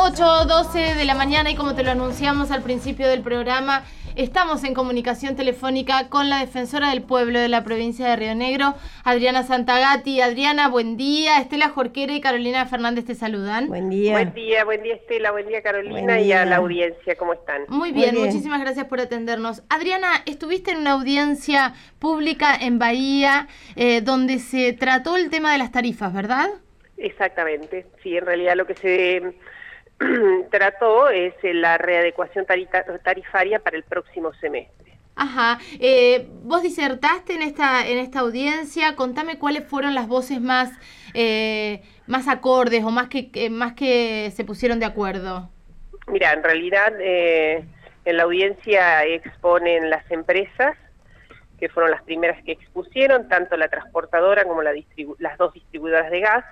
8:12 de la mañana y como te lo anunciamos al principio del programa, estamos en comunicación telefónica con la defensora del pueblo de la provincia de Río Negro, Adriana Santagati. Adriana, buen día. Estela Jorquera y Carolina Fernández te saludan. Buen día. Buen día Estela, buen día Carolina Buen día. Y a la audiencia, ¿cómo están? Muy bien, muchísimas gracias por atendernos. Adriana, estuviste en una audiencia pública en Bahía donde se trató el tema de las tarifas, ¿verdad? Exactamente, sí, en realidad lo que se trató es la readecuación tarifaria para el próximo semestre. Ajá, vos disertaste en esta audiencia. Contame cuáles fueron las voces más acordes o más que se pusieron de acuerdo. Mira, en realidad en la audiencia exponen las empresas, que fueron las primeras que expusieron, tanto la transportadora como las dos distribuidoras de gas.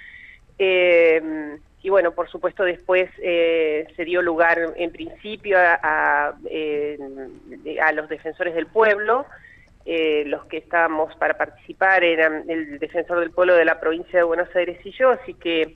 Y bueno, por supuesto después se dio lugar en principio a los defensores del pueblo. Los que estábamos para participar eran el defensor del pueblo de la provincia de Buenos Aires y yo, así que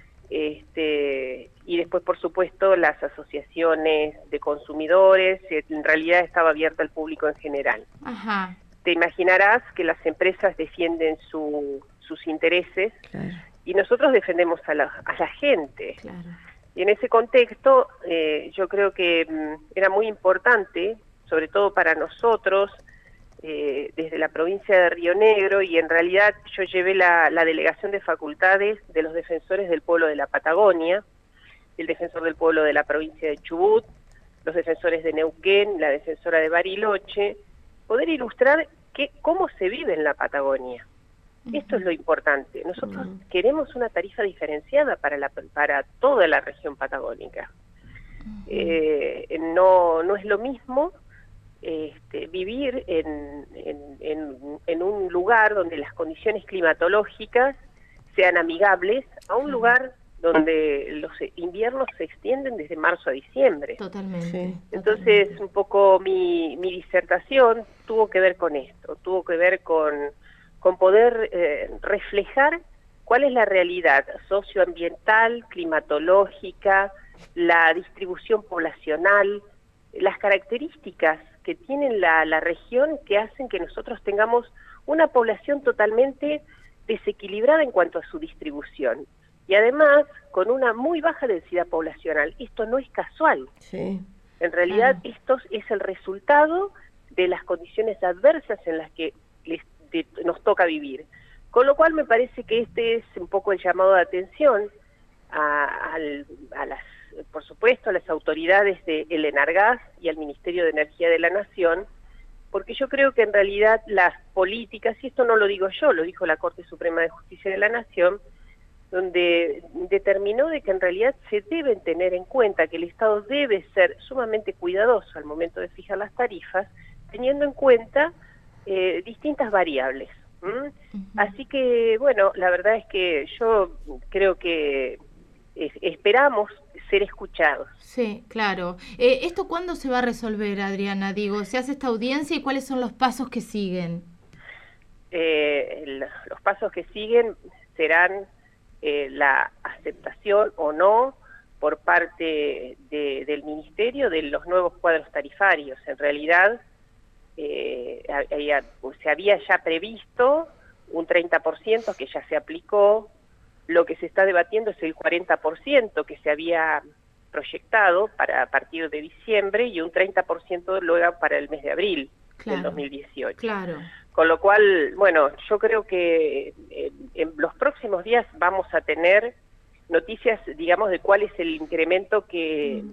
y después por supuesto las asociaciones de consumidores. En realidad estaba abierta al público en general. Ajá. Te imaginarás que las empresas defienden sus intereses. Claro. Y nosotros defendemos a la gente. Claro. Y en ese contexto yo creo que era muy importante, sobre todo para nosotros, desde la provincia de Río Negro, y en realidad yo llevé la delegación de facultades de los defensores del pueblo de la Patagonia, el defensor del pueblo de la provincia de Chubut, los defensores de Neuquén, la defensora de Bariloche, poder ilustrar cómo se vive en la Patagonia. Esto es lo importante. Nosotros queremos una tarifa diferenciada para toda la región patagónica. No es lo mismo vivir en un lugar donde las condiciones climatológicas sean amigables a un lugar donde los inviernos se extienden desde marzo a diciembre. Totalmente. Sí. Entonces, un poco mi disertación tuvo que ver con esto, tuvo que ver con poder reflejar cuál es la realidad socioambiental, climatológica, la distribución poblacional, las características que tiene la región que hacen que nosotros tengamos una población totalmente desequilibrada en cuanto a su distribución. Y además, con una muy baja densidad poblacional. Esto no es casual. Sí. En realidad, esto es el resultado de las condiciones adversas en las que nos toca vivir. Con lo cual me parece que este es un poco el llamado de atención por supuesto, a las autoridades del ENARGAS y al Ministerio de Energía de la Nación, porque yo creo que en realidad las políticas, y esto no lo digo yo, lo dijo la Corte Suprema de Justicia de la Nación, donde determinó de que en realidad se deben tener en cuenta que el Estado debe ser sumamente cuidadoso al momento de fijar las tarifas, teniendo en cuenta distintas variables. Así que, bueno, la verdad es que yo creo que esperamos ser escuchados. Sí, claro. ¿Esto cuándo se va a resolver, Adriana? Digo, ¿se hace esta audiencia y cuáles son los pasos que siguen? Los pasos que siguen serán la aceptación o no por parte del Ministerio de los nuevos cuadros tarifarios. En realidad, se había ya previsto un 30% que ya se aplicó. Lo que se está debatiendo es el 40% que se había proyectado para a partir de diciembre y un 30% luego para el mes de abril del 2018. Claro. Con lo cual, bueno, yo creo que en los próximos días vamos a tener noticias, digamos, de cuál es el incremento que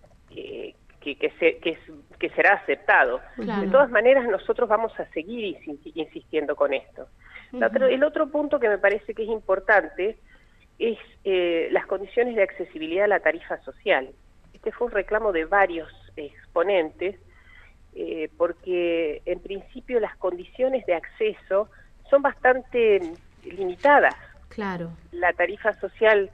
será aceptado. Claro. De todas maneras, nosotros vamos a seguir insistiendo con esto. El otro punto que me parece que es importante es las condiciones de accesibilidad a la tarifa social. Este fue un reclamo de varios exponentes, porque en principio las condiciones de acceso son bastante limitadas. Claro. La tarifa social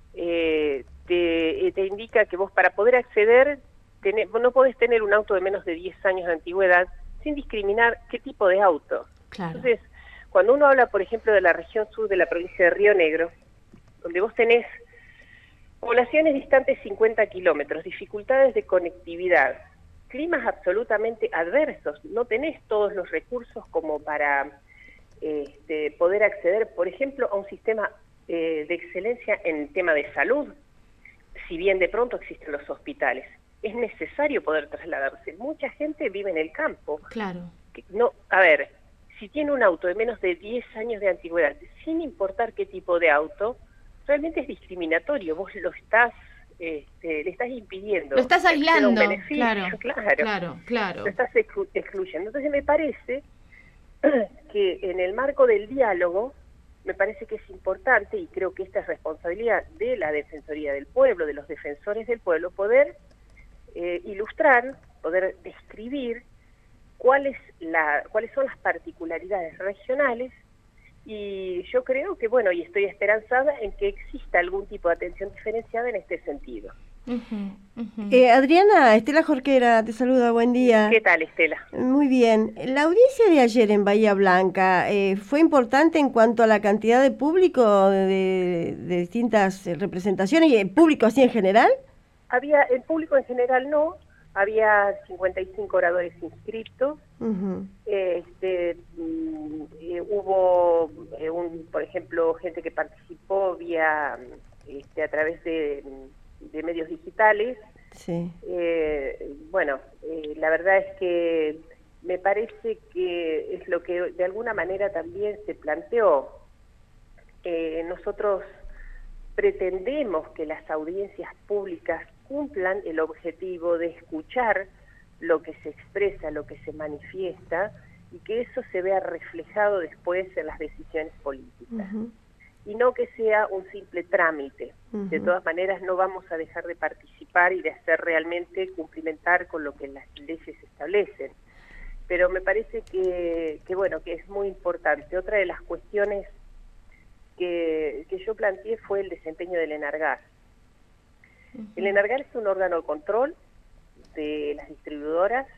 te indica que vos para poder acceder no podés tener un auto de menos de 10 años de antigüedad sin discriminar qué tipo de auto. Claro. Entonces, cuando uno habla, por ejemplo, de la región sur de la provincia de Río Negro, donde vos tenés Poblaciones distantes 50 kilómetros, dificultades de conectividad, climas absolutamente adversos, no tenés todos los recursos como para poder acceder, por ejemplo, a un sistema de excelencia en el tema de salud, si bien de pronto existen los hospitales. Es necesario poder trasladarse. Mucha gente vive en el campo. Claro. No, a ver, si tiene un auto de menos de 10 años de antigüedad, sin importar qué tipo de auto, realmente es discriminatorio. Vos lo estás, le estás impidiendo. Lo estás aislando. Un beneficio, claro. Lo estás excluyendo. Entonces me parece que en el marco del diálogo, me parece que es importante, y creo que esta es responsabilidad de la Defensoría del Pueblo, de los defensores del pueblo, poder ilustrar, poder describir cuáles son las particularidades regionales, y yo creo que, bueno, y estoy esperanzada en que exista algún tipo de atención diferenciada en este sentido. Adriana, Estela Jorquera, te saluda, buen día. ¿Qué tal, Estela? Muy bien. La audiencia de ayer en Bahía Blanca fue importante en cuanto a la cantidad de público de distintas representaciones y el público así en general. El público en general no, había 55 oradores inscritos. Hubo, por ejemplo, gente que participó vía a través de medios digitales. Sí. La verdad es que me parece que es lo que de alguna manera también se planteó. Nosotros pretendemos que las audiencias públicas cumplan el objetivo de escuchar lo que se expresa, lo que se manifiesta, y que eso se vea reflejado después en las decisiones políticas. Y no que sea un simple trámite. De todas maneras, no vamos a dejar de participar y de hacer realmente cumplimentar con lo que las leyes establecen. Pero me parece que es muy importante. Otra de las cuestiones que yo planteé fue el desempeño del ENARGAS. El ENARGAS es un órgano de control de las distribuidoras,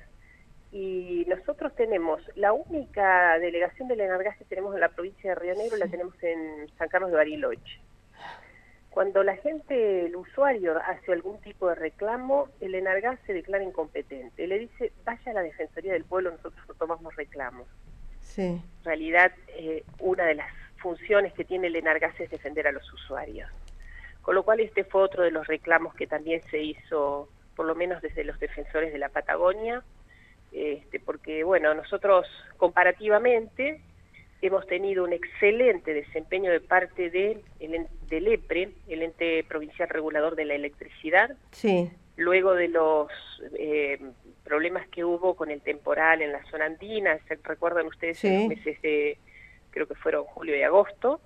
y nosotros tenemos la única delegación del ENARGAS que tenemos en la provincia de Río Negro, la tenemos en San Carlos de Bariloche. Cuando la gente, el usuario, hace algún tipo de reclamo, el ENARGAS se declara incompetente. Le dice, vaya a la Defensoría del Pueblo, nosotros no tomamos reclamos. Sí. En realidad, una de las funciones que tiene el ENARGAS es defender a los usuarios. Con lo cual este fue otro de los reclamos que también se hizo, por lo menos desde los defensores de la Patagonia, porque nosotros comparativamente hemos tenido un excelente desempeño de parte del EPRE, el Ente Provincial Regulador de la Electricidad. Sí. Luego de los problemas que hubo con el temporal en la zona andina, ¿se recuerdan ustedes? Sí. En los meses de, creo que fueron julio y agosto.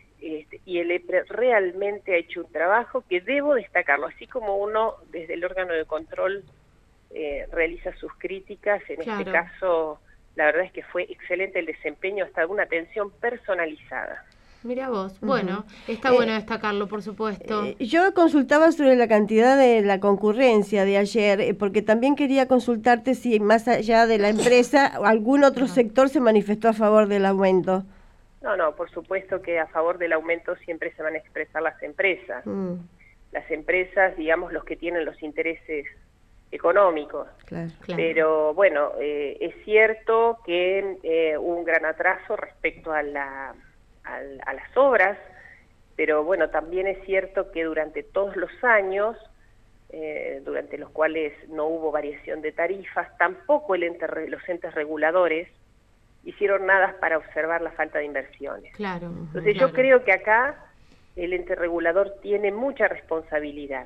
Y el EPRE realmente ha hecho un trabajo que debo destacarlo, así como uno desde el órgano de control realiza sus críticas. En este caso, la verdad es que fue excelente el desempeño, hasta una atención personalizada. Mira vos, bueno, está bueno destacarlo, por supuesto. Yo consultaba sobre la cantidad de la concurrencia de ayer, porque también quería consultarte si más allá de la empresa, algún otro sector se manifestó a favor del aumento. No, por supuesto que a favor del aumento siempre se van a expresar las empresas. Las empresas, digamos, los que tienen los intereses económicos. Claro. Pero bueno, es cierto que hubo un gran atraso respecto a las obras, pero bueno, también es cierto que durante todos los años, durante los cuales no hubo variación de tarifas, tampoco los entes reguladores hicieron nada para observar la falta de inversiones. Claro. Entonces yo creo que acá el ente regulador tiene mucha responsabilidad.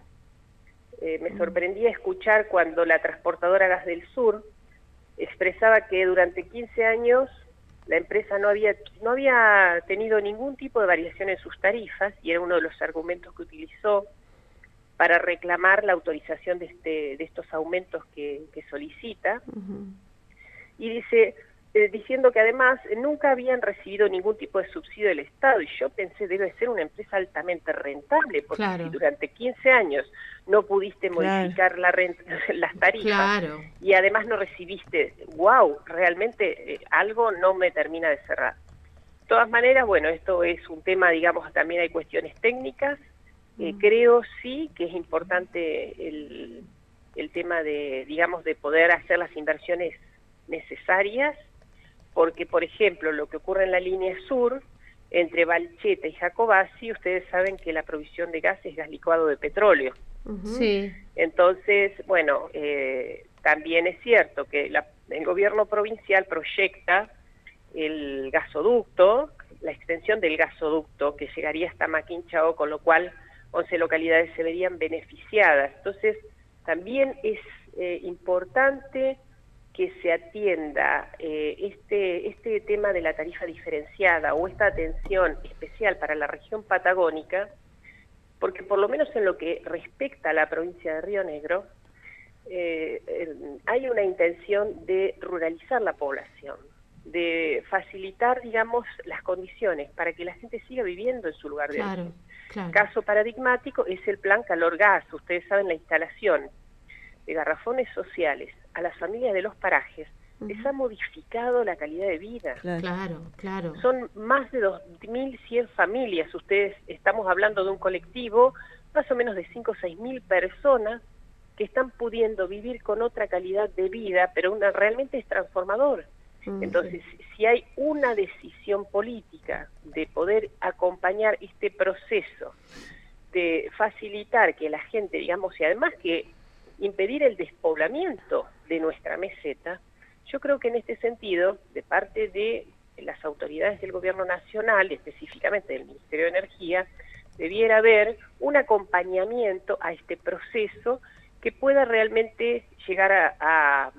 Me sorprendía escuchar cuando la transportadora Gas del Sur expresaba que durante 15 años la empresa no había tenido ningún tipo de variación en sus tarifas, y era uno de los argumentos que utilizó para reclamar la autorización de estos aumentos que solicita. Y dice, diciendo que además nunca habían recibido ningún tipo de subsidio del Estado, y yo pensé, debe ser una empresa altamente rentable, porque si durante 15 años no pudiste modificar las tarifas, y además no recibiste, realmente algo no me termina de cerrar. De todas maneras, bueno, esto es un tema, digamos, también hay cuestiones técnicas, Creo sí que es importante el tema de, digamos, de poder hacer las inversiones necesarias, porque, por ejemplo, lo que ocurre en la línea sur, entre Valcheta y Jacobasi, ustedes saben que la provisión de gas es gas licuado de petróleo. Sí. Entonces, bueno, también es cierto que el gobierno provincial proyecta el gasoducto, la extensión del gasoducto que llegaría hasta Maquinchao, con lo cual 11 localidades se verían beneficiadas. Entonces, también es importante que se atienda este tema de la tarifa diferenciada o esta atención especial para la región patagónica, porque por lo menos en lo que respecta a la provincia de Río Negro, hay una intención de ruralizar la población, de facilitar, digamos, las condiciones para que la gente siga viviendo en su lugar de origen. Claro. Caso paradigmático es el plan calor-gas. Ustedes saben, la instalación de garrafones sociales a las familias de los parajes les ha modificado la calidad de vida. Claro. Son más de 2.100 familias. Estamos hablando de un colectivo más o menos de 5 o 6.000 personas que están pudiendo vivir con otra calidad de vida, pero realmente es transformador. Entonces, si hay una decisión política de poder acompañar este proceso, de facilitar que la gente, digamos, y además que impedir el despoblamiento de nuestra meseta, yo creo que en este sentido, de parte de las autoridades del gobierno nacional, específicamente del Ministerio de Energía, debiera haber un acompañamiento a este proceso que pueda realmente llegar a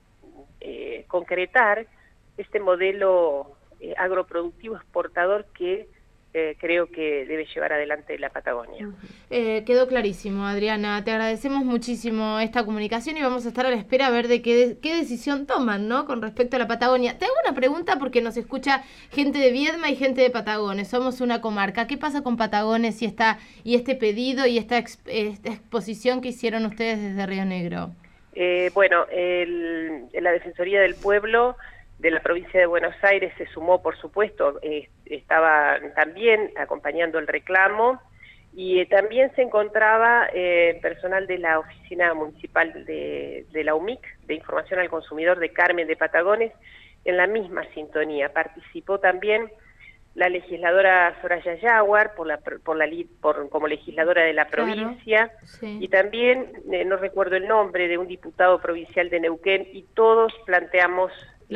concretar este modelo agroproductivo exportador que creo que debe llevar adelante la Patagonia. Quedó clarísimo, Adriana. Te agradecemos muchísimo esta comunicación y vamos a estar a la espera a ver de qué decisión toman, ¿no?, con respecto a la Patagonia. Te hago una pregunta porque nos escucha gente de Viedma y gente de Patagones. Somos una comarca. ¿Qué pasa con Patagones y este pedido y esta exposición que hicieron ustedes desde Río Negro? Bueno, la Defensoría del Pueblo de la provincia de Buenos Aires se sumó, por supuesto, estaba también acompañando el reclamo, y también se encontraba personal de la Oficina Municipal de la UMIC, de Información al Consumidor de Carmen de Patagones, en la misma Participó también la legisladora Soraya Yaguar como legisladora de la provincia, sí. Y también, no recuerdo el nombre, de un diputado provincial de Neuquén, y todos planteamos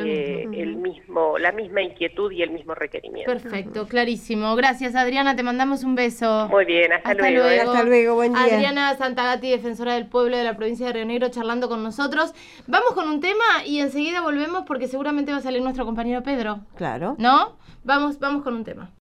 la misma inquietud y el mismo requerimiento. Perfecto, clarísimo. Gracias, Adriana, te mandamos un beso. Muy bien, hasta luego. Hasta luego, buen día. Adriana Santagati, defensora del pueblo de la provincia de Río Negro, charlando con nosotros. Vamos con un tema y enseguida volvemos porque seguramente va a salir nuestro compañero Pedro. Claro. ¿No? Vamos con un tema.